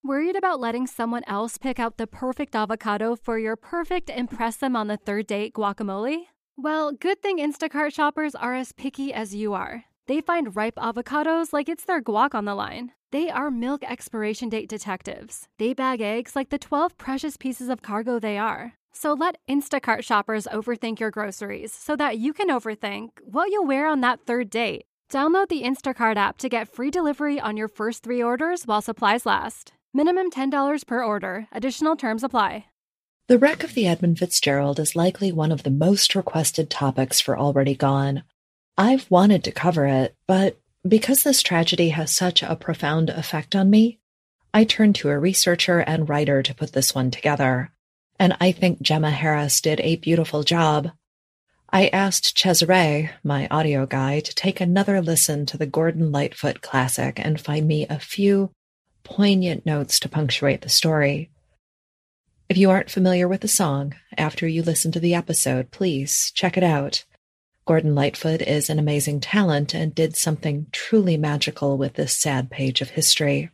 Worried about letting someone else pick out the perfect avocado for your perfect impress them on the third date guacamole? Well, good thing Instacart shoppers are as picky as you are. They find ripe avocados like it's their guac on the line. They are milk expiration date detectives. They bag eggs like the 12 precious pieces of cargo they are. So let Instacart shoppers overthink your groceries so that you can overthink what you'll wear on that third date. Download the Instacart app to get free delivery on your first 3 orders while supplies last. Minimum $10 per order. Additional terms apply. The wreck of the Edmund Fitzgerald is likely one of the most requested topics for Already Gone. I've wanted to cover it, but because this tragedy has such a profound effect on me, I turned to a researcher and writer to put this one together. And I think Gemma Harris did a beautiful job. I asked Cesare, my audio guy, to take another listen to the Gordon Lightfoot classic and find me a few poignant notes to punctuate the story. If you aren't familiar with the song, after you listen to the episode, please check it out. Gordon Lightfoot is an amazing talent and did something truly magical with this sad page of history.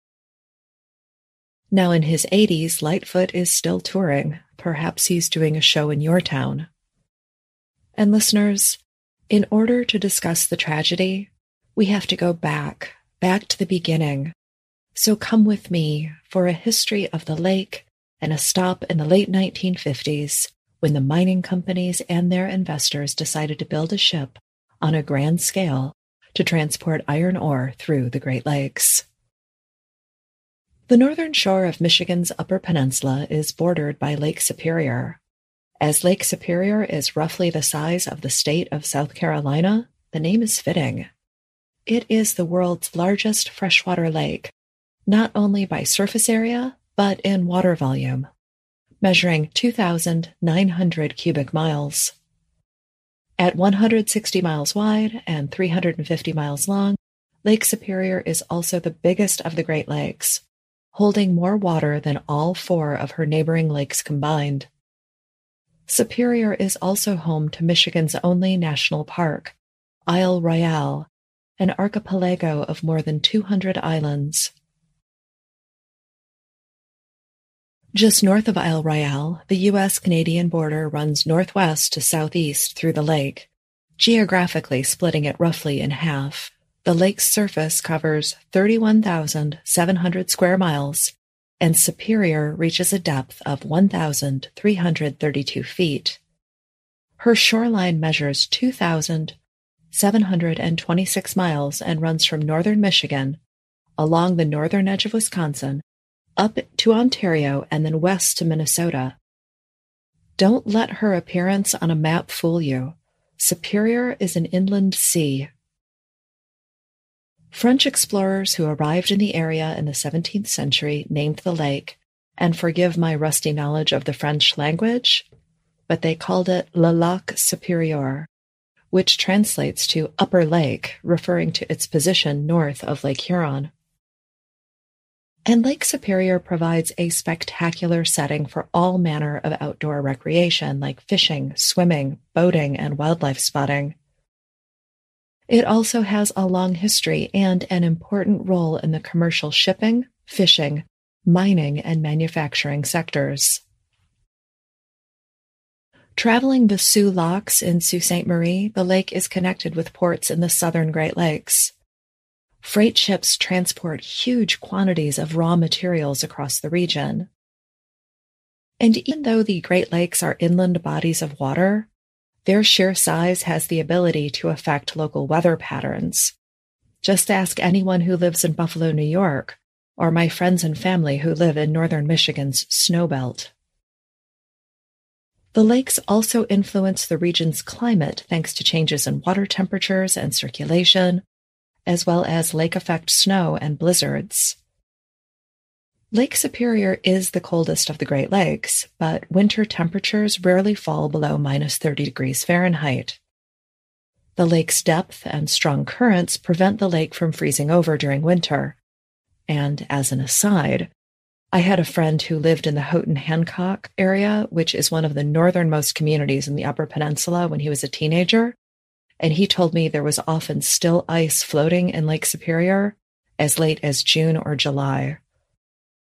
Now in his 80s, Lightfoot is still touring. Perhaps he's doing a show in your town. And listeners, in order to discuss the tragedy, we have to go back to the beginning. So come with me for a history of the lake and a stop in the late 1950s when the mining companies and their investors decided to build a ship on a grand scale to transport iron ore through the Great Lakes. The northern shore of Michigan's Upper Peninsula is bordered by Lake Superior. As Lake Superior is roughly the size of the state of South Carolina, the name is fitting. It is the world's largest freshwater lake, not only by surface area, but in water volume, measuring 2,900 cubic miles. At 160 miles wide and 350 miles long, Lake Superior is also the biggest of the Great Lakes, holding more water than all 4 of her neighboring lakes combined. Superior is also home to Michigan's only national park, Isle Royale, an archipelago of more than 200 islands. Just north of Isle Royale, the U.S.-Canadian border runs northwest to southeast through the lake, geographically splitting it roughly in half. The lake's surface covers 31,700 square miles, and Superior reaches a depth of 1,332 feet. Her shoreline measures 2,726 miles and runs from northern Michigan, along the northern edge of Wisconsin, up to Ontario and then west to Minnesota. Don't let her appearance on a map fool you. Superior is an inland sea. French explorers who arrived in the area in the 17th century named the lake, and forgive my rusty knowledge of the French language, but they called it Le Lac Supérieur, which translates to Upper Lake, referring to its position north of Lake Huron. And Lake Superior provides a spectacular setting for all manner of outdoor recreation like fishing, swimming, boating, and wildlife spotting. It also has a long history and an important role in the commercial shipping, fishing, mining, and manufacturing sectors. Traveling the Soo Locks in Sault Ste. Marie, the lake is connected with ports in the southern Great Lakes. Freight ships transport huge quantities of raw materials across the region. And even though the Great Lakes are inland bodies of water, their sheer size has the ability to affect local weather patterns. Just ask anyone who lives in Buffalo, New York, or my friends and family who live in northern Michigan's snow belt. The lakes also influence the region's climate thanks to changes in water temperatures and circulation, as well as lake-effect snow and blizzards. Lake Superior is the coldest of the Great Lakes, but winter temperatures rarely fall below -30 degrees Fahrenheit. The lake's depth and strong currents prevent the lake from freezing over during winter. And as an aside, I had a friend who lived in the Houghton Hancock area, which is one of the northernmost communities in the Upper Peninsula, when he was a teenager, and he told me there was often still ice floating in Lake Superior as late as June or July.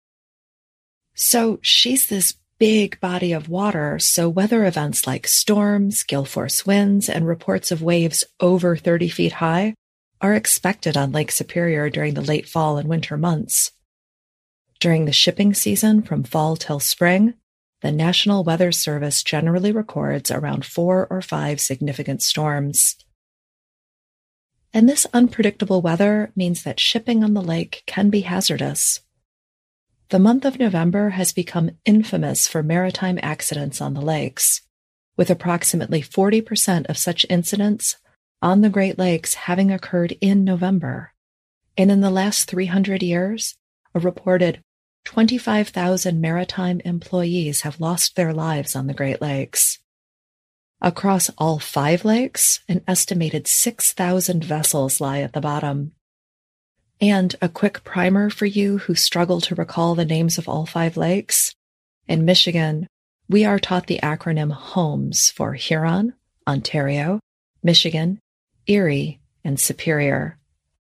So she's this big body of water, so weather events like storms, gale force winds, and reports of waves over 30 feet high are expected on Lake Superior during the late fall and winter months. During the shipping season from fall till spring, the National Weather Service generally records around 4 or 5 significant storms. And this unpredictable weather means that shipping on the lake can be hazardous. The month of November has become infamous for maritime accidents on the lakes, with approximately 40% of such incidents on the Great Lakes having occurred in November. And in the last 300 years, a reported 25,000 maritime employees have lost their lives on the Great Lakes. Across all 5 lakes, an estimated 6,000 vessels lie at the bottom. And a quick primer for you who struggle to recall the names of all 5 lakes. In Michigan, we are taught the acronym HOMES for Huron, Ontario, Michigan, Erie, and Superior.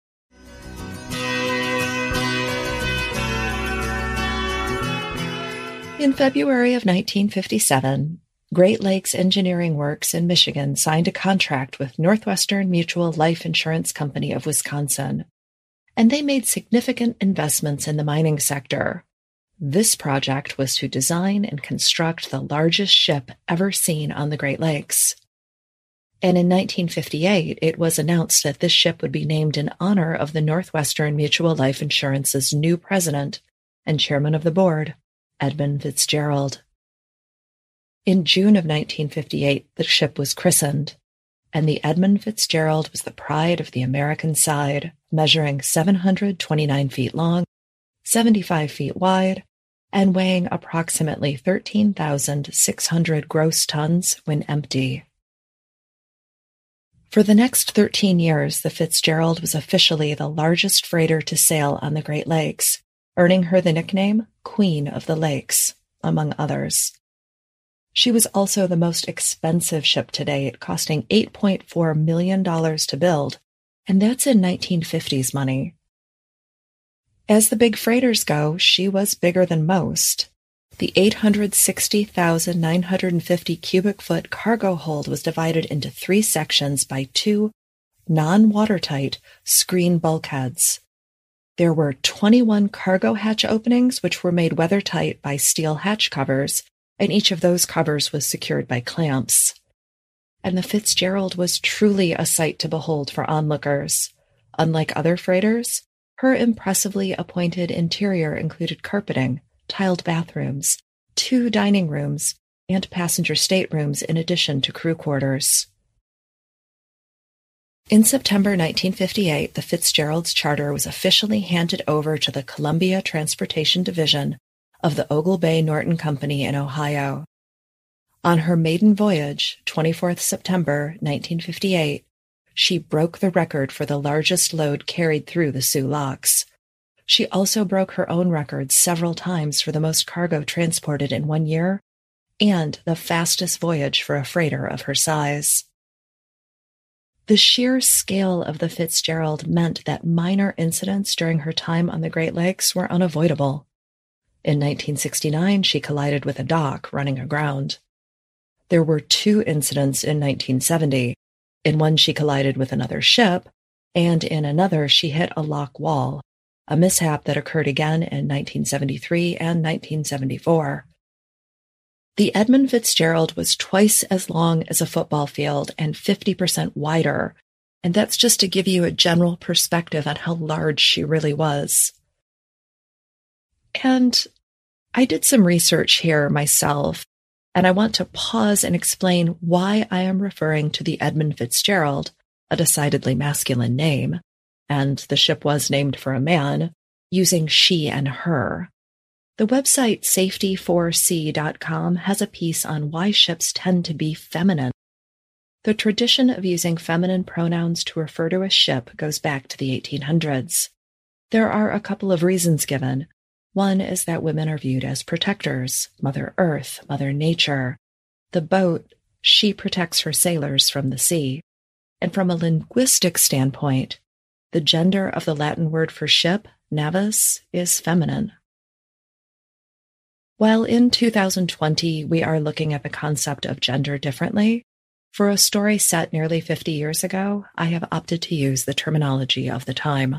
In February of 1957, Great Lakes Engineering Works in Michigan signed a contract with Northwestern Mutual Life Insurance Company of Wisconsin, and they made significant investments in the mining sector. This project was to design and construct the largest ship ever seen on the Great Lakes. And in 1958, it was announced that this ship would be named in honor of the Northwestern Mutual Life Insurance's new president and chairman of the board, Edmund Fitzgerald. In June of 1958, the ship was christened, and the Edmund Fitzgerald was the pride of the American side, measuring 729 feet long, 75 feet wide, and weighing approximately 13,600 gross tons when empty. For the next 13 years, the Fitzgerald was officially the largest freighter to sail on the Great Lakes, earning her the nickname Queen of the Lakes, among others. She was also the most expensive ship to date, costing $8.4 million to build, and that's in 1950s money. As the big freighters go, she was bigger than most. The 860,950 cubic foot cargo hold was divided into 3 sections by 2 non-watertight screen bulkheads. There were 21 cargo hatch openings, which were made weathertight by steel hatch covers, and each of those covers was secured by clamps. And the Fitzgerald was truly a sight to behold for onlookers. Unlike other freighters, her impressively appointed interior included carpeting, tiled bathrooms, 2 dining rooms, and passenger staterooms in addition to crew quarters. In September 1958, the Fitzgerald's charter was officially handed over to the Columbia Transportation Division of the Ogle Bay Norton Company in Ohio. On her maiden voyage, 24th September 1958, she broke the record for the largest load carried through the Soo Locks. She also broke her own record several times for the most cargo transported in 1 year and the fastest voyage for a freighter of her size. The sheer scale of the Fitzgerald meant that minor incidents during her time on the Great Lakes were unavoidable. In 1969, she collided with a dock running aground. There were 2 incidents in 1970. In one, she collided with another ship, and in another, she hit a lock wall, a mishap that occurred again in 1973 and 1974. The Edmund Fitzgerald was twice as long as a football field and 50% wider, and that's just to give you a general perspective on how large she really was. And I did some research here myself, and I want to pause and explain why I am referring to the Edmund Fitzgerald, a decidedly masculine name, and the ship was named for a man, using she and her. The website safety4sea.com has a piece on why ships tend to be feminine. The tradition of using feminine pronouns to refer to a ship goes back to the 1800s. There are a couple of reasons given. One is that women are viewed as protectors, Mother Earth, Mother Nature. The boat, she protects her sailors from the sea. And from a linguistic standpoint, the gender of the Latin word for ship, navis, is feminine. While in 2020 we are looking at the concept of gender differently, for a story set nearly 50 years ago, I have opted to use the terminology of the time.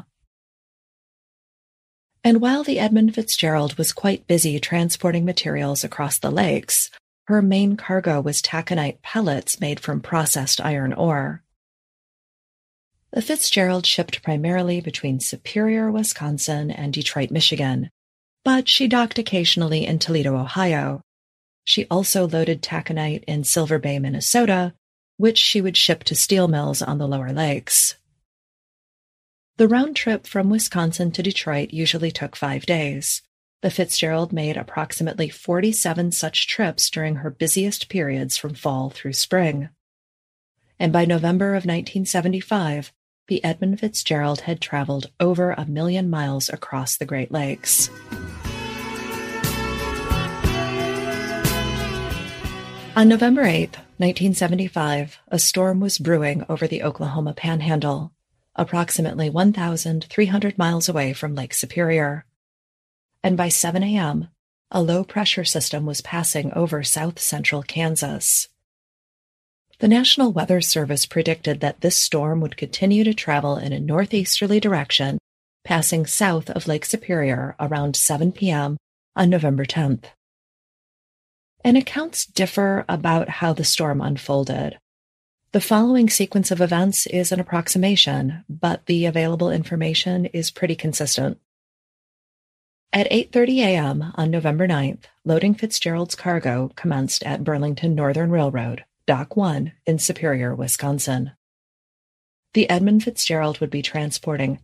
And while the Edmund Fitzgerald was quite busy transporting materials across the lakes, her main cargo was taconite pellets made from processed iron ore. The Fitzgerald shipped primarily between Superior, Wisconsin, and Detroit, Michigan, but she docked occasionally in Toledo, Ohio. She also loaded taconite in Silver Bay, Minnesota, which she would ship to steel mills on the lower lakes. The round trip from Wisconsin to Detroit usually took 5 days. The Fitzgerald made approximately 47 such trips during her busiest periods from fall through spring. And by November of 1975, the Edmund Fitzgerald had traveled over 1 million miles across the Great Lakes. On November 8, 1975, a storm was brewing over the Oklahoma Panhandle, approximately 1,300 miles away from Lake Superior. And by 7 a.m., a low-pressure system was passing over south-central Kansas. The National Weather Service predicted that this storm would continue to travel in a northeasterly direction, passing south of Lake Superior around 7 p.m. on November 10th. And accounts differ about how the storm unfolded. The following sequence of events is an approximation, but the available information is pretty consistent. At 8:30 a.m. on November 9th, loading Fitzgerald's cargo commenced at Burlington Northern Railroad, Dock 1 in Superior, Wisconsin. The Edmund Fitzgerald would be transporting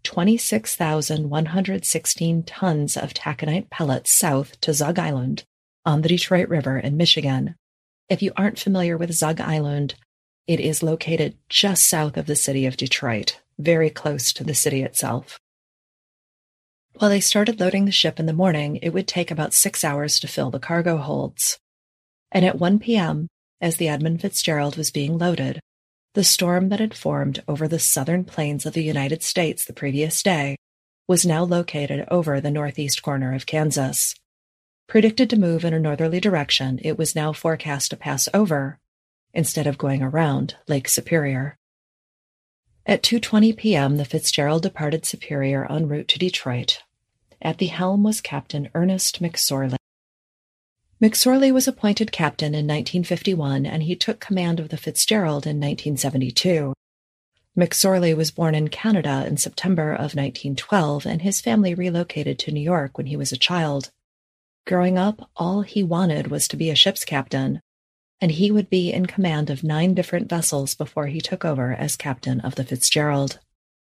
26,116 tons of taconite pellets south to Zug Island on the Detroit River in Michigan. If you aren't familiar with Zug Island, it is located just south of the city of Detroit, very close to the city itself. While they started loading the ship in the morning, it would take about 6 hours to fill the cargo holds. And at 1 p.m., as the Edmund Fitzgerald was being loaded, the storm that had formed over the southern plains of the United States the previous day was now located over the northeast corner of Kansas. Predicted to move in a northerly direction, it was now forecast to pass over, instead of going around, Lake Superior. At 2:20 p.m., the Fitzgerald departed Superior en route to Detroit. At the helm was Captain Ernest McSorley. McSorley was appointed captain in 1951, and he took command of the Fitzgerald in 1972. McSorley was born in Canada in September of 1912, and his family relocated to New York when he was a child. Growing up, all he wanted was to be a ship's captain, and he would be in command of 9 different vessels before he took over as captain of the Fitzgerald.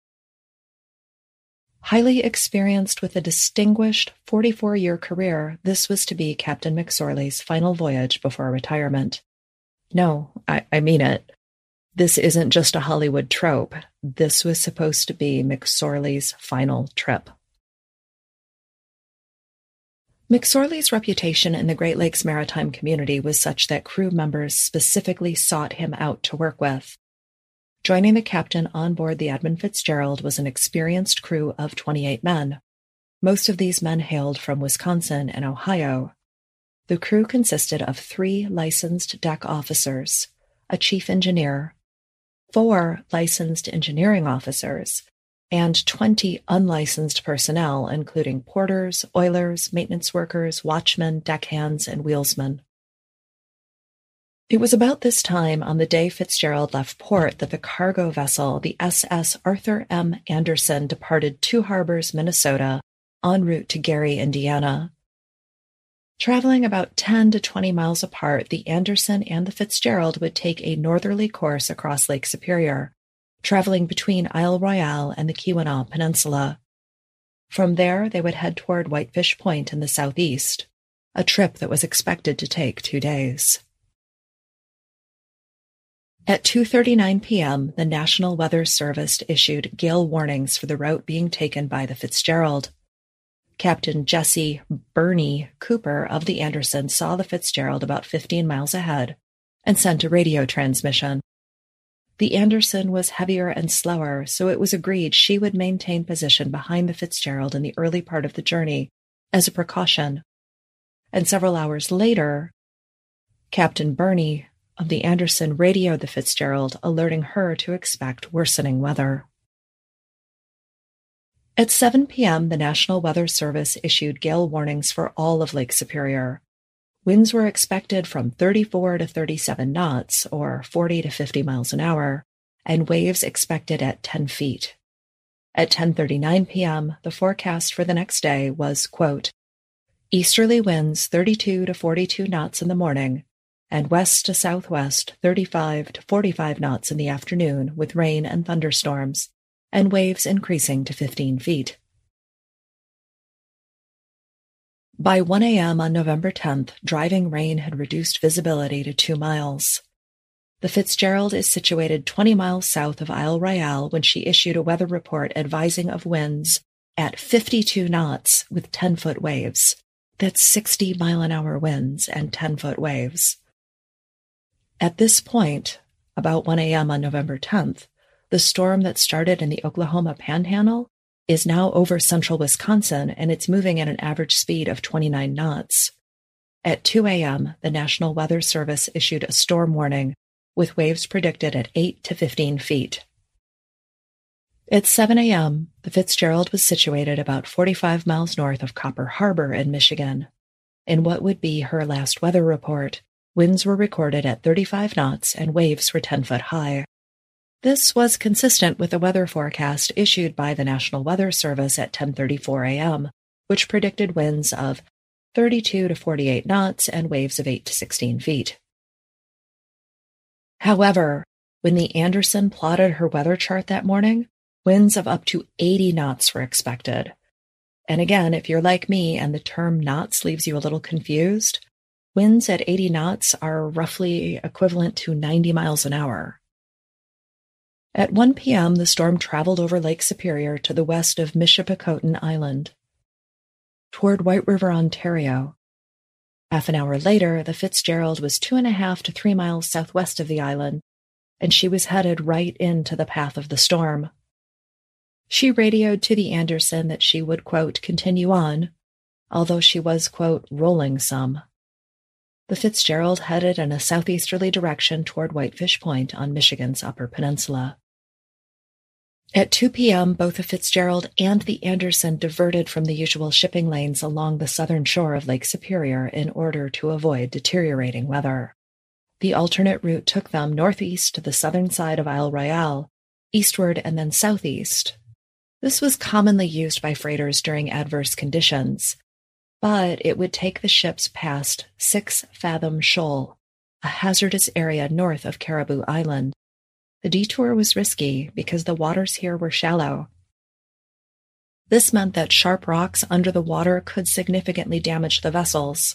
Highly experienced with a distinguished 44-year career, this was to be Captain McSorley's final voyage before retirement. No, I mean it. This isn't just a Hollywood trope. This was supposed to be McSorley's final trip. McSorley's reputation in the Great Lakes maritime community was such that crew members specifically sought him out to work with. Joining the captain on board the Edmund Fitzgerald was an experienced crew of 28 men. Most of these men hailed from Wisconsin and Ohio. The crew consisted of 3 licensed deck officers, a chief engineer, 4 licensed engineering officers, and 20 unlicensed personnel, including porters, oilers, maintenance workers, watchmen, deckhands, and wheelsmen. It was about this time on the day Fitzgerald left port that the cargo vessel, the SS Arthur M. Anderson, departed Two Harbors, Minnesota, en route to Gary, Indiana. Traveling about 10 to 20 miles apart, the Anderson and the Fitzgerald would take a northerly course across Lake Superior, traveling between Isle Royale and the Keweenaw Peninsula. From there, they would head toward Whitefish Point in the southeast, a trip that was expected to take 2 days. At 2:39 p.m., the National Weather Service issued gale warnings for the route being taken by the Fitzgerald. Captain Jesse Bernie Cooper of the Anderson saw the Fitzgerald about 15 miles ahead and sent a radio transmission. The Anderson was heavier and slower, so it was agreed she would maintain position behind the Fitzgerald in the early part of the journey as a precaution. and several hours later, Captain Burney of the Anderson radioed the Fitzgerald, alerting her to expect worsening weather. At 7 p.m., the National Weather Service issued gale warnings for all of Lake Superior. Winds were expected from 34 to 37 knots, or 40 to 50 miles an hour, and waves expected at 10 feet. At 10:39 p.m., the forecast for the next day was, quote, easterly winds 32 to 42 knots in the morning, and west to southwest 35 to 45 knots in the afternoon with rain and thunderstorms, and waves increasing to 15 feet. By 1 a.m. on November 10th, driving rain had reduced visibility to 2 miles. The Fitzgerald is situated 20 miles south of Isle Royale when she issued a weather report advising of winds at 52 knots with 10-foot waves. That's 60-mile-an-hour winds and 10-foot waves. At this point, about 1 a.m. on November 10th, the storm that started in the Oklahoma Panhandle is now over central Wisconsin, and it's moving at an average speed of 29 knots. At 2 a.m., the National Weather Service issued a storm warning, with waves predicted at 8 to 15 feet. At 7 a.m., the Fitzgerald was situated about 45 miles north of Copper Harbor in Michigan. In what would be her last weather report, winds were recorded at 35 knots and waves were 10 foot high. This was consistent with the weather forecast issued by the National Weather Service at 10:34 a.m., which predicted winds of 32 to 48 knots and waves of 8 to 16 feet. However, when the Anderson plotted her weather chart that morning, winds of up to 80 knots were expected. And again, if you're like me and the term knots leaves you a little confused, winds at 80 knots are roughly equivalent to 90 miles an hour. At 1 p.m., the storm traveled over Lake Superior to the west of Michipicoten Island, toward White River, Ontario. Half an hour later, the Fitzgerald was 2.5 to 3 miles southwest of the island, and she was headed right into the path of the storm. She radioed to the Anderson that she would, quote, continue on, although she was, quote, rolling some. The Fitzgerald headed in a southeasterly direction toward Whitefish Point on Michigan's Upper Peninsula. At 2 p.m., both the Fitzgerald and the Anderson diverted from the usual shipping lanes along the southern shore of Lake Superior in order to avoid deteriorating weather. The alternate route took them northeast to the southern side of Isle Royale, eastward and then southeast. This was commonly used by freighters during adverse conditions, but it would take the ships past 6 Fathom Shoal, a hazardous area north of Caribou Island. The detour was risky because the waters here were shallow. This meant that sharp rocks under the water could significantly damage the vessels.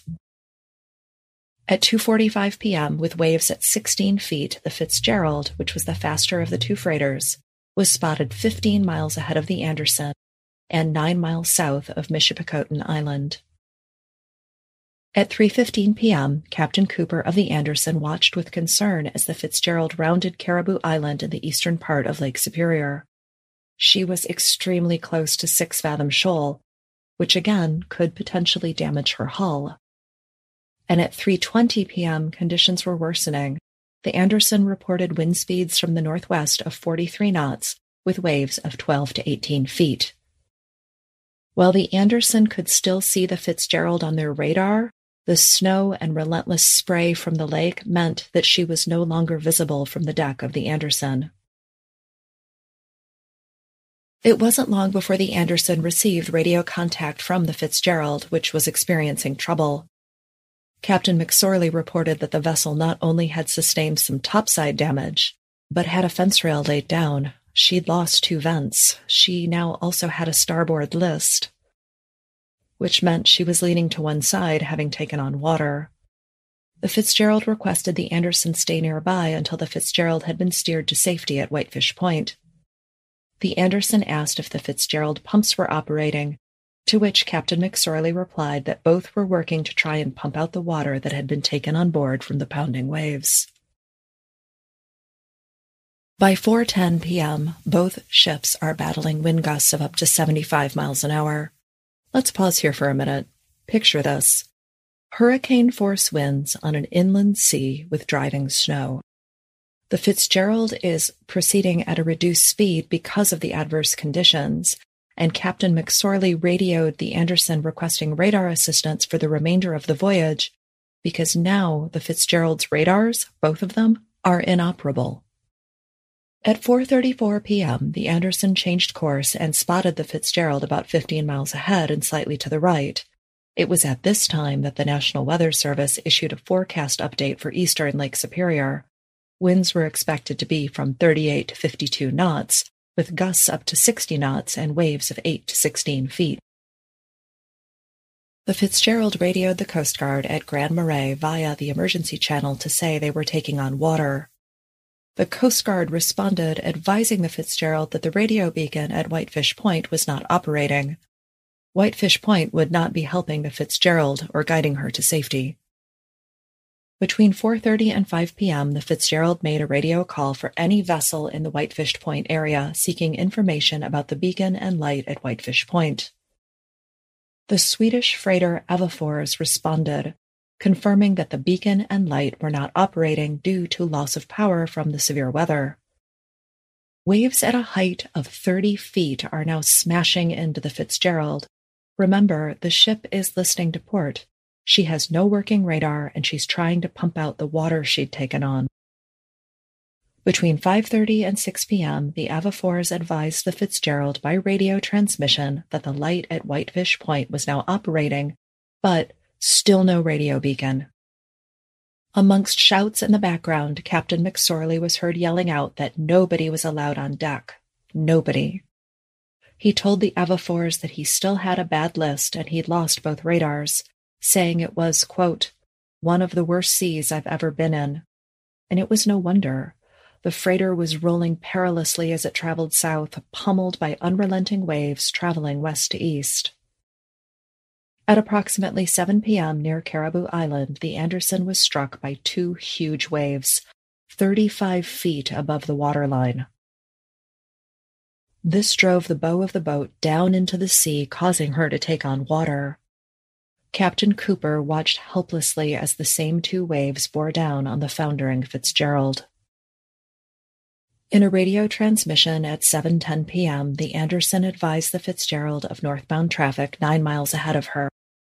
At 2:45 p.m., with waves at 16 feet, the Fitzgerald, which was the faster of the two freighters, was spotted 15 miles ahead of the Anderson and 9 miles south of Michipicoten Island. At 3:15 p.m., Captain Cooper of the Anderson watched with concern as the Fitzgerald rounded Caribou Island in the eastern part of Lake Superior. She was extremely close to 6 Fathom Shoal, which again could potentially damage her hull. And at 3:20 p.m., conditions were worsening. The Anderson reported wind speeds from the northwest of 43 knots, with waves of 12 to 18 feet. While the Anderson could still see the Fitzgerald on their radar, the snow and relentless spray from the lake meant that she was no longer visible from the deck of the Anderson. It wasn't long before the Anderson received radio contact from the Fitzgerald, which was experiencing trouble. Captain McSorley reported that the vessel not only had sustained some topside damage, but had a fence rail laid down. She'd lost 2 vents. She now also had a starboard list, which meant she was leaning to one side, having taken on water. The Fitzgerald requested the Anderson stay nearby until the Fitzgerald had been steered to safety at Whitefish Point. The Anderson asked if the Fitzgerald pumps were operating, to which Captain McSorley replied that both were working to try and pump out the water that had been taken on board from the pounding waves. By 4:10 p.m., both ships are battling wind gusts of up to 75 miles an hour. Let's pause here for a minute. Picture this. Hurricane-force winds on an inland sea with driving snow. The Fitzgerald is proceeding at a reduced speed because of the adverse conditions, and Captain McSorley radioed the Anderson requesting radar assistance for the remainder of the voyage because now the Fitzgerald's radars, both of them, are inoperable. At 4:34 p.m., the Anderson changed course and spotted the Fitzgerald about 15 miles ahead and slightly to the right. It was at this time that the National Weather Service issued a forecast update for eastern Lake Superior. Winds were expected to be from 38 to 52 knots, with gusts up to 60 knots and waves of 8 to 16 feet. The Fitzgerald radioed the Coast Guard at Grand Marais via the emergency channel to say they were taking on water. The Coast Guard responded, advising the Fitzgerald that the radio beacon at Whitefish Point was not operating. Whitefish Point would not be helping the Fitzgerald or guiding her to safety. Between 4:30 and 5 p.m., the Fitzgerald made a radio call for any vessel in the Whitefish Point area seeking information about the beacon and light at Whitefish Point. The Swedish freighter Evafors responded, confirming that the beacon and light were not operating due to loss of power from the severe weather. Waves at a height of 30 feet are now smashing into the Fitzgerald. Remember, the ship is listening to port. She has no working radar, and she's trying to pump out the water she'd taken on. Between 5:30 and 6 p.m., the Evafors advised the Fitzgerald by radio transmission that the light at Whitefish Point was now operating, but still no radio beacon. Amongst shouts in the background, Captain McSorley was heard yelling out that nobody was allowed on deck. Nobody. He told the Evafors that he still had a bad list and he'd lost both radars, saying it was, quote, one of the worst seas I've ever been in. And it was no wonder. The freighter was rolling perilously as it traveled south, pummeled by unrelenting waves traveling west to east. At approximately 7 p.m. near Caribou Island, the Anderson was struck by two huge waves, 35 feet above the waterline. This drove the bow of the boat down into the sea, causing her to take on water. Captain Cooper watched helplessly as the same two waves bore down on the foundering Fitzgerald. In a radio transmission at 7:10 p.m., the Anderson advised the Fitzgerald of northbound traffic 9 miles ahead of her.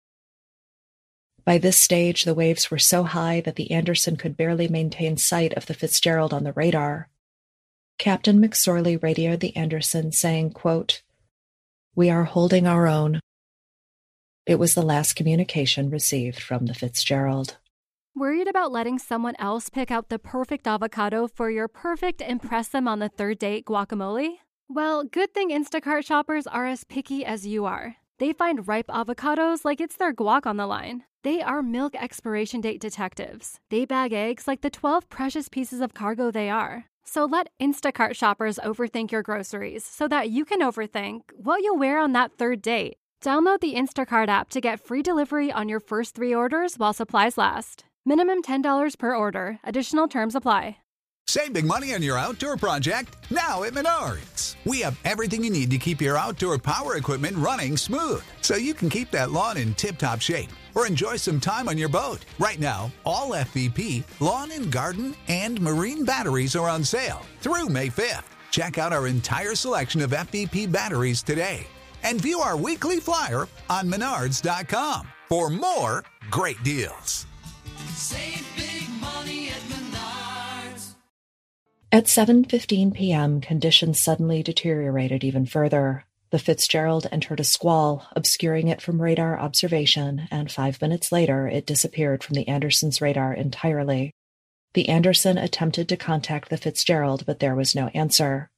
By this stage, the waves were so high that the Anderson could barely maintain sight of the Fitzgerald on the radar. Captain McSorley radioed the Anderson saying, quote, "We are holding our own." It was the last communication received from the Fitzgerald. Worried about letting someone else pick out the perfect avocado for your perfect impress them on the third date guacamole? Well, good thing Instacart shoppers are as picky as you are. They find ripe avocados like it's their guac on the line. They are milk expiration date detectives. They bag eggs like the 12 precious pieces of cargo they are. So let Instacart shoppers overthink your groceries so that you can overthink what you'll wear on that third date. Download the Instacart app to get free delivery on your first 3 orders while supplies last. Minimum $10 per order. Additional terms apply. Save big money on your outdoor project now at Menards. We have everything you need to keep your outdoor power equipment running smooth so you can keep that lawn in tip-top shape or enjoy some time on your boat. Right now, all FVP, lawn and garden, and marine batteries are on sale through May 5th. Check out our entire selection of FVP batteries today and view our weekly flyer on Menards.com for more great deals. Save big money at Menards. At 7:15 p.m., conditions suddenly deteriorated even further. The Fitzgerald entered a squall, obscuring it from radar observation, and 5 minutes later it disappeared from the Anderson's radar entirely. The Anderson attempted to contact the Fitzgerald, but there was no answer.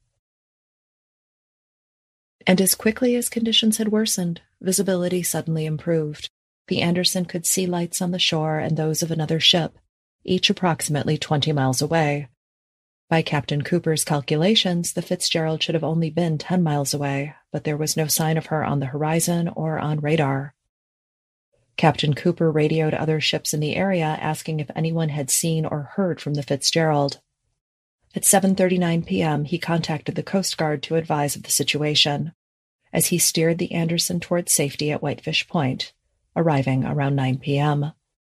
And as quickly as conditions had worsened, visibility suddenly improved. The Anderson could see lights on the shore and those of another ship, each approximately 20 miles away. By Captain Cooper's calculations, the Fitzgerald should have only been 10 miles away, but there was no sign of her on the horizon or on radar. Captain Cooper radioed other ships in the area asking if anyone had seen or heard from the Fitzgerald. At 7:39 p.m., he contacted the Coast Guard to advise of the situation, as he steered the Anderson toward safety at Whitefish Point, arriving around 9 p.m.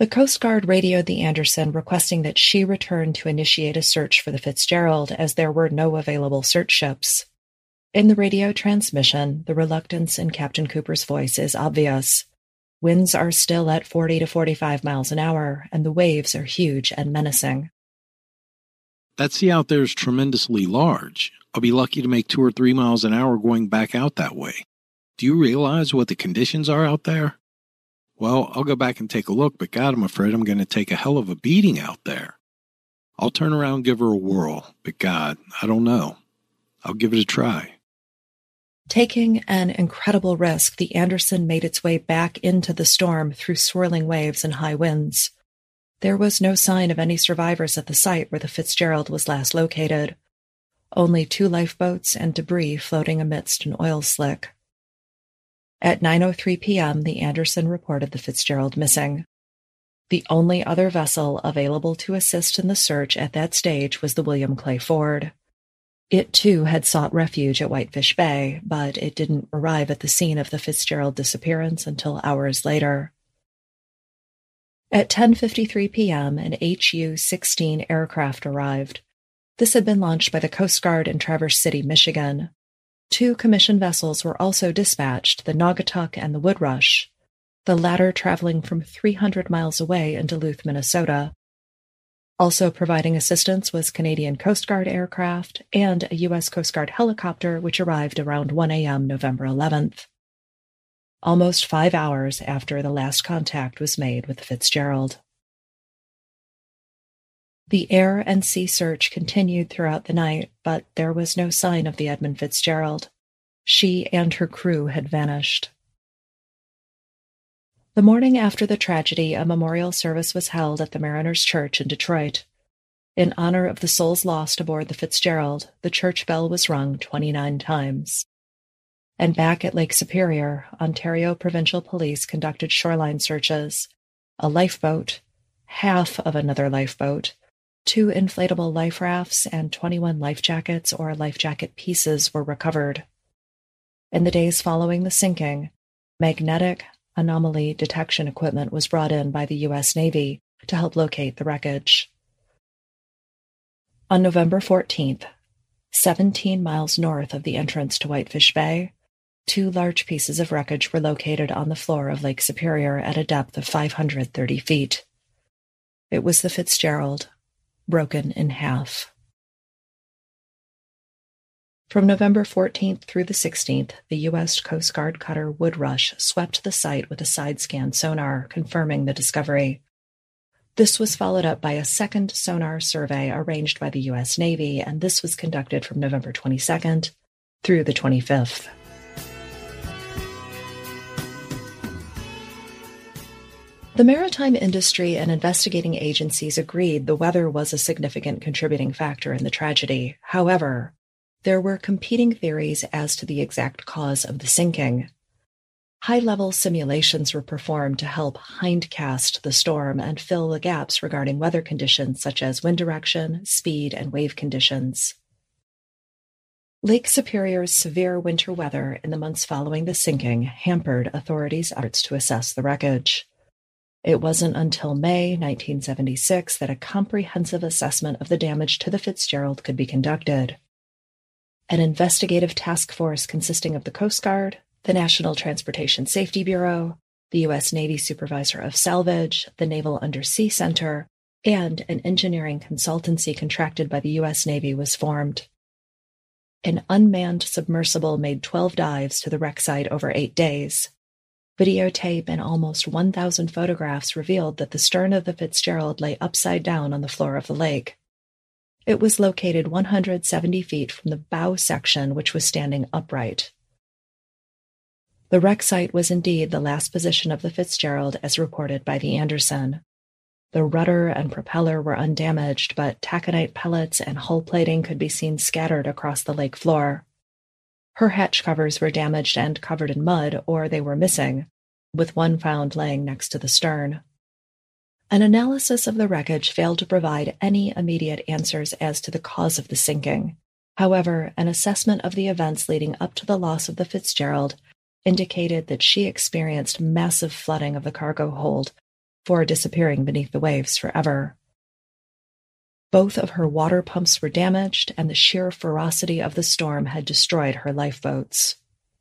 The Coast Guard radioed the Anderson requesting that she return to initiate a search for the Fitzgerald as there were no available search ships. In the radio transmission, the reluctance in Captain Cooper's voice is obvious. Winds are still at 40 to 45 miles an hour, and the waves are huge and menacing. That sea out there is tremendously large. I'll be lucky to make 2 or 3 miles an hour going back out that way. Do you realize what the conditions are out there? Well, I'll go back and take a look, but God, I'm afraid I'm going to take a hell of a beating out there. I'll turn around and give her a whirl, but God, I don't know. I'll give it a try. Taking an incredible risk, the Anderson made its way back into the storm through swirling waves and high winds. There was no sign of any survivors at the site where the Fitzgerald was last located. Only 2 lifeboats and debris floating amidst an oil slick. At 9:03 p.m., the Anderson reported the Fitzgerald missing. The only other vessel available to assist in the search at that stage was the William Clay Ford. It, too, had sought refuge at Whitefish Bay, but it didn't arrive at the scene of the Fitzgerald disappearance until hours later. At 10:53 p.m., an HU-16 aircraft arrived. This had been launched by the Coast Guard in Traverse City, Michigan. 2 commissioned vessels were also dispatched, the Naugatuck and the Woodrush, the latter traveling from 300 miles away in Duluth, Minnesota. Also providing assistance was Canadian Coast Guard aircraft and a U.S. Coast Guard helicopter, which arrived around 1 a.m. November 11th. Almost 5 hours after the last contact was made with the Fitzgerald. The air and sea search continued throughout the night, but there was no sign of the Edmund Fitzgerald. She and her crew had vanished. The morning after the tragedy, a memorial service was held at the Mariners Church in Detroit. In honor of the souls lost aboard the Fitzgerald, the church bell was rung 29 times. And back at Lake Superior, Ontario Provincial Police conducted shoreline searches. A lifeboat, half of another lifeboat, 2 inflatable life rafts, and 21 life jackets or life jacket pieces were recovered. In the days following the sinking, magnetic anomaly detection equipment was brought in by the U.S. Navy to help locate the wreckage. On November 14th, 17 miles north of the entrance to Whitefish Bay, 2 large pieces of wreckage were located on the floor of Lake Superior at a depth of 530 feet. It was the Fitzgerald, broken in half. From November 14th through the 16th, the U.S. Coast Guard cutter Woodrush swept the site with a side-scan sonar, confirming the discovery. This was followed up by a second sonar survey arranged by the U.S. Navy, and this was conducted from November 22nd through the 25th. The maritime industry and investigating agencies agreed the weather was a significant contributing factor in the tragedy. However, there were competing theories as to the exact cause of the sinking. High-level simulations were performed to help hindcast the storm and fill the gaps regarding weather conditions such as wind direction, speed, and wave conditions. Lake Superior's severe winter weather in the months following the sinking hampered authorities' efforts to assess the wreckage. It wasn't until May 1976 that a comprehensive assessment of the damage to the Fitzgerald could be conducted. An investigative task force consisting of the Coast Guard, the National Transportation Safety Bureau, the U.S. Navy Supervisor of Salvage, the Naval Undersea Center, and an engineering consultancy contracted by the U.S. Navy was formed. An unmanned submersible made 12 dives to the wreck site over 8 days. Videotape and almost 1,000 photographs revealed that the stern of the Fitzgerald lay upside down on the floor of the lake. It was located 170 feet from the bow section, which was standing upright. The wreck site was indeed the last position of the Fitzgerald as reported by the Anderson. The rudder and propeller were undamaged, but taconite pellets and hull plating could be seen scattered across the lake floor. Her hatch covers were damaged and covered in mud, or they were missing, with one found laying next to the stern. An analysis of the wreckage failed to provide any immediate answers as to the cause of the sinking. However, an assessment of the events leading up to the loss of the Fitzgerald indicated that she experienced massive flooding of the cargo hold, before disappearing beneath the waves forever. Both of her water pumps were damaged, and the sheer ferocity of the storm had destroyed her lifeboats.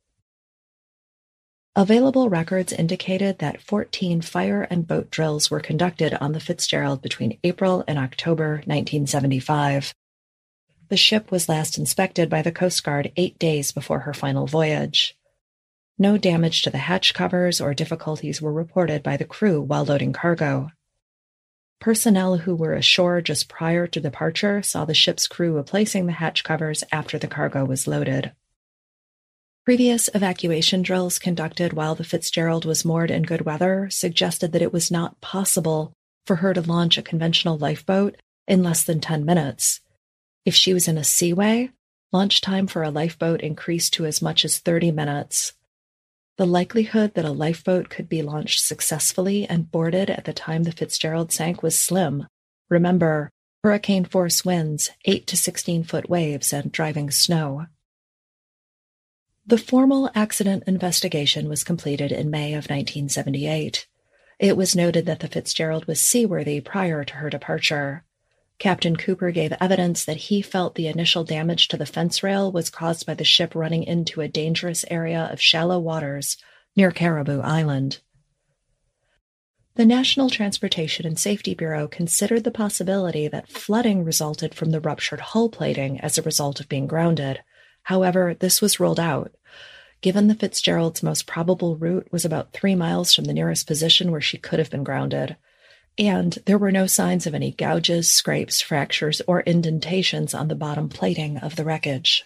Available records indicated that 14 fire and boat drills were conducted on the Fitzgerald between April and October 1975. The ship was last inspected by the Coast Guard 8 days before her final voyage. No damage to the hatch covers or difficulties were reported by the crew while loading cargo. Personnel who were ashore just prior to departure saw the ship's crew replacing the hatch covers after the cargo was loaded. Previous evacuation drills conducted while the Fitzgerald was moored in good weather suggested that it was not possible for her to launch a conventional lifeboat in less than 10 minutes. If she was in a seaway, launch time for a lifeboat increased to as much as 30 minutes. The likelihood that a lifeboat could be launched successfully and boarded at the time the Fitzgerald sank was slim. Remember, hurricane-force winds, 8 to 16-foot waves, and driving snow. The formal accident investigation was completed in May of 1978. It was noted that the Fitzgerald was seaworthy prior to her departure. Captain Cooper gave evidence that he felt the initial damage to the fence rail was caused by the ship running into a dangerous area of shallow waters near Caribou Island. The National Transportation and Safety Bureau considered the possibility that flooding resulted from the ruptured hull plating as a result of being grounded. However, this was ruled out, given the Fitzgerald's most probable route was about 3 miles from the nearest position where she could have been grounded. And there were no signs of any gouges, scrapes, fractures, or indentations on the bottom plating of the wreckage.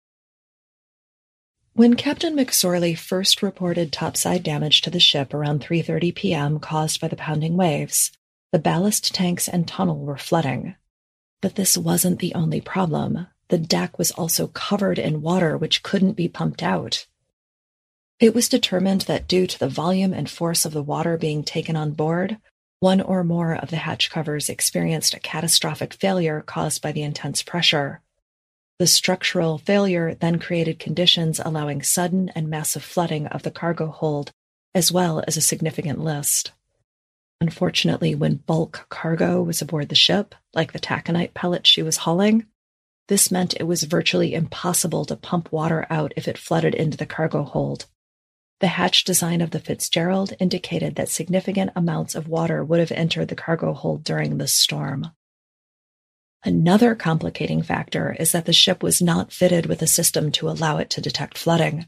When Captain McSorley first reported topside damage to the ship around 3:30 p.m. caused by the pounding waves, the ballast tanks and tunnel were flooding. But this wasn't the only problem. The deck was also covered in water which couldn't be pumped out. It was determined that due to the volume and force of the water being taken on board, one or more of the hatch covers experienced a catastrophic failure caused by the intense pressure. The structural failure then created conditions allowing sudden and massive flooding of the cargo hold, as well as a significant list. Unfortunately, when bulk cargo was aboard the ship, like the taconite pellets she was hauling, this meant it was virtually impossible to pump water out if it flooded into the cargo hold. The hatch design of the Fitzgerald indicated that significant amounts of water would have entered the cargo hold during this storm. Another complicating factor is that the ship was not fitted with a system to allow it to detect flooding.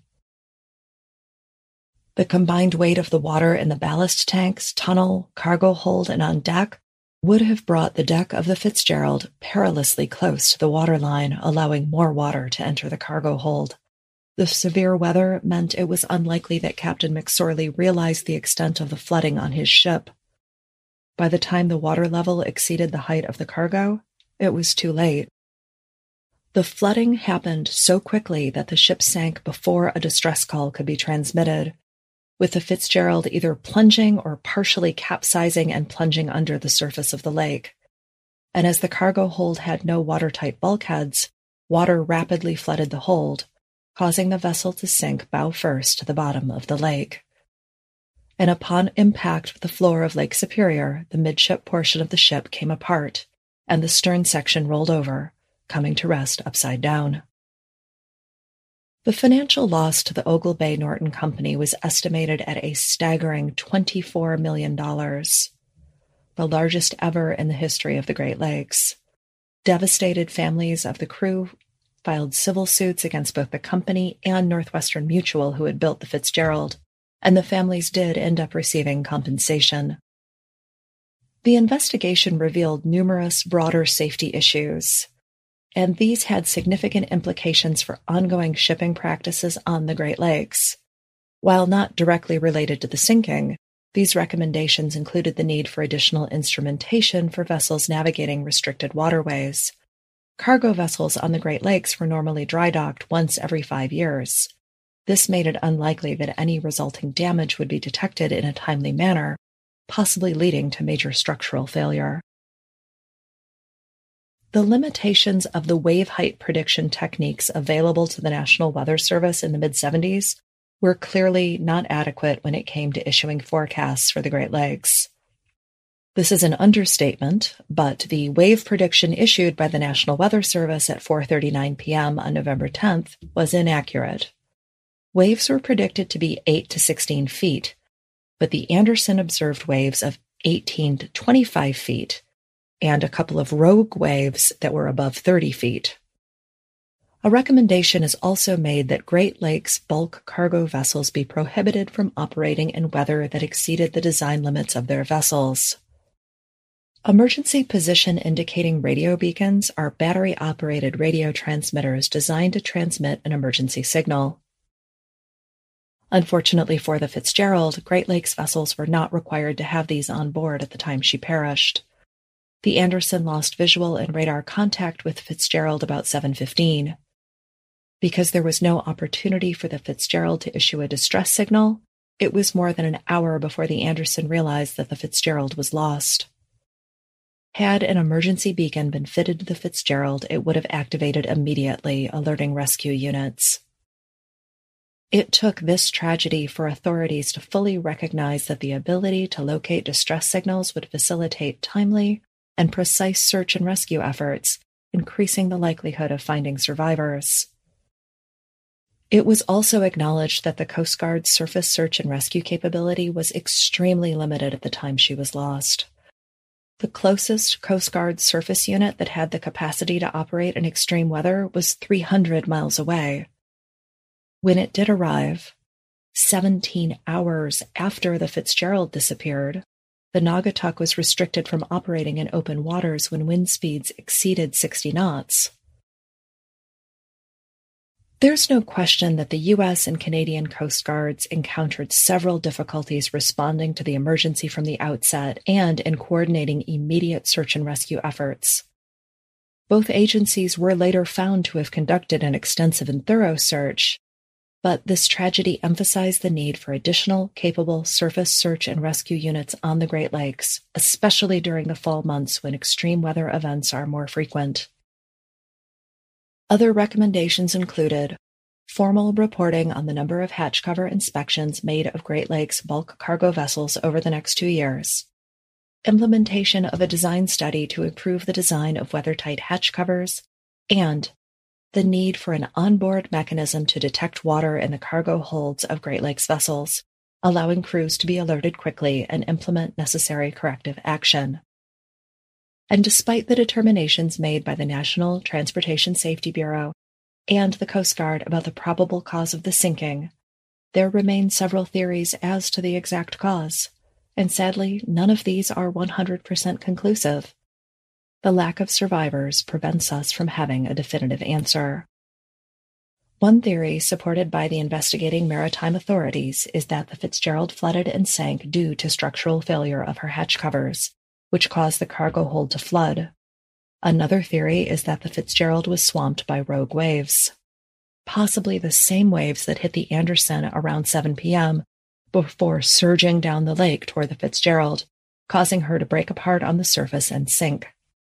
The combined weight of the water in the ballast tanks, tunnel, cargo hold, and on deck would have brought the deck of the Fitzgerald perilously close to the waterline, allowing more water to enter the cargo hold. The severe weather meant it was unlikely that Captain McSorley realized the extent of the flooding on his ship. By the time the water level exceeded the height of the cargo, it was too late. The flooding happened so quickly that the ship sank before a distress call could be transmitted, with the Fitzgerald either plunging or partially capsizing and plunging under the surface of the lake. And as the cargo hold had no watertight bulkheads, water rapidly flooded the hold, causing the vessel to sink bow first to the bottom of the lake. And upon impact with the floor of Lake Superior, the midship portion of the ship came apart, and the stern section rolled over, coming to rest upside down. The financial loss to the Ogle Bay Norton Company was estimated at a staggering $24 million, the largest ever in the history of the Great Lakes. Devastated families of the crew filed civil suits against both the company and Northwestern Mutual, who had built the Fitzgerald, and the families did end up receiving compensation. The investigation revealed numerous broader safety issues, and these had significant implications for ongoing shipping practices on the Great Lakes. While not directly related to the sinking, these recommendations included the need for additional instrumentation for vessels navigating restricted waterways. Cargo vessels on the Great Lakes were normally dry docked once every 5 years. This made it unlikely that any resulting damage would be detected in a timely manner, possibly leading to major structural failure. The limitations of the wave height prediction techniques available to the National Weather Service in the mid-70s were clearly not adequate when it came to issuing forecasts for the Great Lakes. This is an understatement, but the wave prediction issued by the National Weather Service at 4:39 p.m. on November 10th was inaccurate. Waves were predicted to be 8 to 16 feet, but the Anderson observed waves of 18 to 25 feet and a couple of rogue waves that were above 30 feet. A recommendation is also made that Great Lakes bulk cargo vessels be prohibited from operating in weather that exceeded the design limits of their vessels. Emergency position indicating radio beacons are battery-operated radio transmitters designed to transmit an emergency signal. Unfortunately for the Fitzgerald, Great Lakes vessels were not required to have these on board at the time she perished. The Anderson lost visual and radar contact with Fitzgerald about 7:15. Because there was no opportunity for the Fitzgerald to issue a distress signal, it was more than an hour before the Anderson realized that the Fitzgerald was lost. Had an emergency beacon been fitted to the Fitzgerald, it would have activated immediately, alerting rescue units. It took this tragedy for authorities to fully recognize that the ability to locate distress signals would facilitate timely and precise search and rescue efforts, increasing the likelihood of finding survivors. It was also acknowledged that the Coast Guard's surface search and rescue capability was extremely limited at the time she was lost. The closest Coast Guard surface unit that had the capacity to operate in extreme weather was 300 miles away. When it did arrive, 17 hours after the Fitzgerald disappeared, the Naugatuck was restricted from operating in open waters when wind speeds exceeded 60 knots. There's no question that the U.S. and Canadian Coast Guards encountered several difficulties responding to the emergency from the outset and in coordinating immediate search and rescue efforts. Both agencies were later found to have conducted an extensive and thorough search, but this tragedy emphasized the need for additional capable surface search and rescue units on the Great Lakes, especially during the fall months when extreme weather events are more frequent. Other recommendations included formal reporting on the number of hatch cover inspections made of Great Lakes bulk cargo vessels over the next 2 years, implementation of a design study to improve the design of weather-tight hatch covers, and the need for an onboard mechanism to detect water in the cargo holds of Great Lakes vessels, allowing crews to be alerted quickly and implement necessary corrective action. And despite the determinations made by the National Transportation Safety Bureau and the Coast Guard about the probable cause of the sinking, there remain several theories as to the exact cause, and sadly, none of these are 100% conclusive. The lack of survivors prevents us from having a definitive answer. One theory, supported by the investigating maritime authorities, is that the Fitzgerald flooded and sank due to structural failure of her hatch covers, which caused the cargo hold to flood. Another theory is that the Fitzgerald was swamped by rogue waves, possibly the same waves that hit the Anderson around 7 p.m. before surging down the lake toward the Fitzgerald, causing her to break apart on the surface and sink.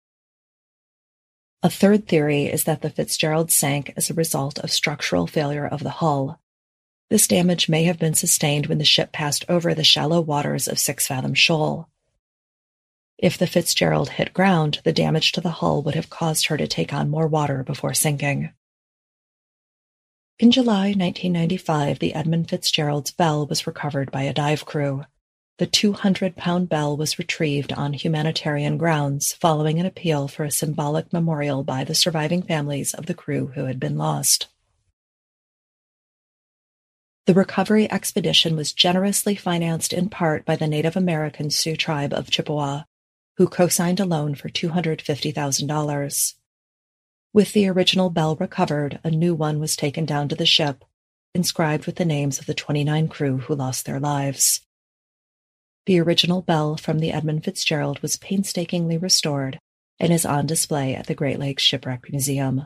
A third theory is that the Fitzgerald sank as a result of structural failure of the hull. This damage may have been sustained when the ship passed over the shallow waters of Six Fathom Shoal. If the Fitzgerald hit ground, the damage to the hull would have caused her to take on more water before sinking. In July 1995, the Edmund Fitzgerald's bell was recovered by a dive crew. The 200-pound bell was retrieved on humanitarian grounds following an appeal for a symbolic memorial by the surviving families of the crew who had been lost. The recovery expedition was generously financed in part by the Native American Sioux tribe of Chippewa, who co-signed a loan for $250,000. With the original bell recovered, a new one was taken down to the ship, inscribed with the names of the 29 crew who lost their lives. The original bell from the Edmund Fitzgerald was painstakingly restored and is on display at the Great Lakes Shipwreck Museum.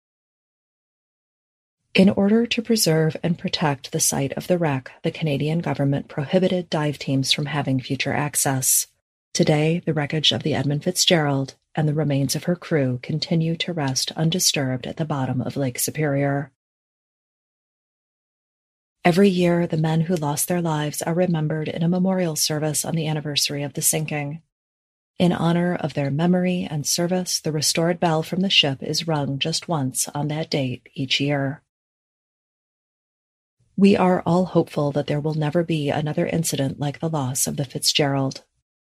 In order to preserve and protect the site of the wreck, the Canadian government prohibited dive teams from having future access. Today, the wreckage of the Edmund Fitzgerald and the remains of her crew continue to rest undisturbed at the bottom of Lake Superior. Every year, the men who lost their lives are remembered in a memorial service on the anniversary of the sinking. In honor of their memory and service, the restored bell from the ship is rung just once on that date each year. We are all hopeful that there will never be another incident like the loss of the Fitzgerald.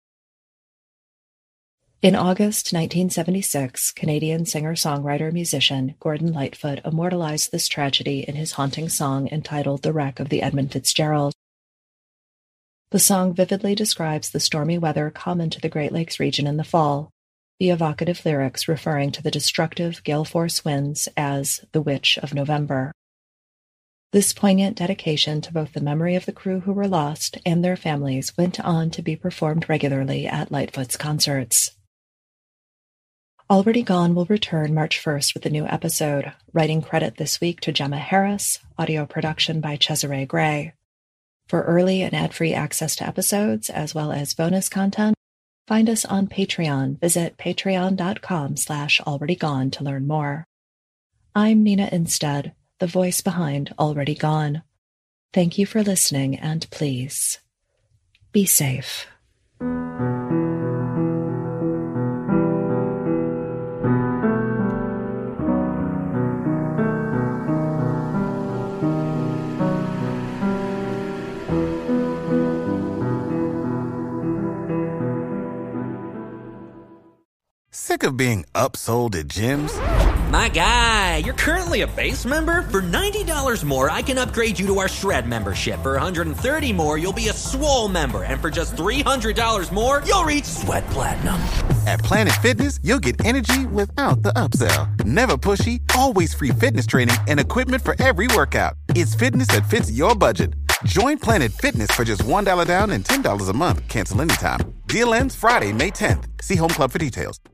In August 1976, Canadian singer-songwriter-musician Gordon Lightfoot immortalized this tragedy in his haunting song entitled The Wreck of the Edmund Fitzgerald. The song vividly describes the stormy weather common to the Great Lakes region in the fall, the evocative lyrics referring to the destructive gale-force winds as the Witch of November. This poignant dedication to both the memory of the crew who were lost and their families went on to be performed regularly at Lightfoot's concerts. Already Gone will return March 1st with a new episode, writing credit this week to Gemma Harris, audio production by Cesare Gray. For early and ad-free access to episodes, as well as bonus content, find us on Patreon. Visit patreon.com/alreadygone to learn more. I'm Nina Instead, the voice behind Already Gone. Thank you for listening, and please, be safe. Sick of being upsold at gyms? My guy, you're currently a base member? For $90 more, I can upgrade you to our Shred membership. For $130 more, you'll be a Swole member. And for just $300 more, you'll reach Sweat Platinum. At Planet Fitness, you'll get energy without the upsell. Never pushy, always free fitness training and equipment for every workout. It's fitness that fits your budget. Join Planet Fitness for just $1 down and $10 a month. Cancel anytime. Deal ends Friday, May 10th. See Home Club for details.